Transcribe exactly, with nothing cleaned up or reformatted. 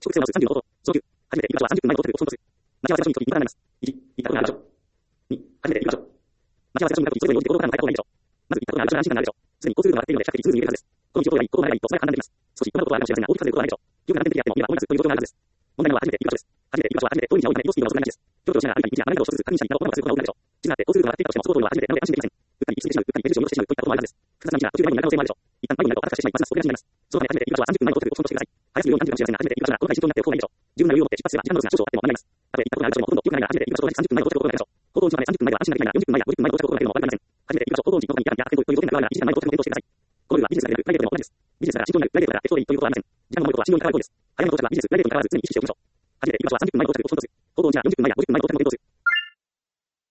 遅刻性を直すさんじゅうの方法。早急。初めて行き場所はさんじゅっぷんまえの到着を送信する。待ち合わせ場所に行くときに無駄になります。いち、行ったことがある場所。に、初めて行く場所。待ち合わせ場所に行くとき、それぞれに応じて行動からの対抗がないでしょう。まず行ったことがある場所が安心感があるでしょう。すでに交通ルールが分かっているので、比較的スムーズに言えるはずです。この道を通れば行くことがないと、それが判断できます。少し困ることはあるかもしれませんが、大きく数えることはないでしょう。記憶が何点的であっても、今は大きくという状況があるはずです。問題なのは初めて行く場所です。初めて行く場所は初めて通り道が多いため、移動スピードが遅くなりがちです。距離をしながら歩いたり道や穴などを一つずつ確認したり、行うことがすることが多くなるでしょう。地図があって交通ルールが分かっていたとしても、その通りは初めてなので安心できません。うっかり一時停止してしまう、うっかり目印を見落としてしまうといったこともあるはずです。複雑な道が途中で迷子になる可能性もあるでしょう。一旦迷子になると後からしてしまい、ますます飛び出しになります。そのため初めて行く場所はさんじゅっぷんまえの到着を保存してください。早すぎるように感じるかもしれませんが、初めて行く場所がこの回慎重になっておく方がいいでしょう。十分な余裕を持って出発すれば時間の都合がないでしょう。十分な余裕を持って出発すれば時間の都合がないでしょう。行ったことがないが初めて行く場所と同じさんじゅっぷんまえの到着を行うことがないでしょう。行動時間までさんじゅっぷんまえでは安心ができないが、よんじゅっぷんまえやごじゅっぷんまえの到着を行うことが悪くなりません。初めて行く場所、行動時に行動にやらなくてはいけないという条件があるが、いちじかんまえの到着の検討してください。このルールはビジネスだけでなく、プライベートでも同じです。ビジネスだから慎重になる、プライベートだから適当でいいということはありません。時間の守ることは慎重に関わることです。早めの到着はビジネス、プライベートに関わらず常に意識しておきましょう。初めて行く場所はさんじゅっぷんまえの到着を保存する。行動時はよんじゅっぷんまえやごじゅっぷんまえの到着の検討する。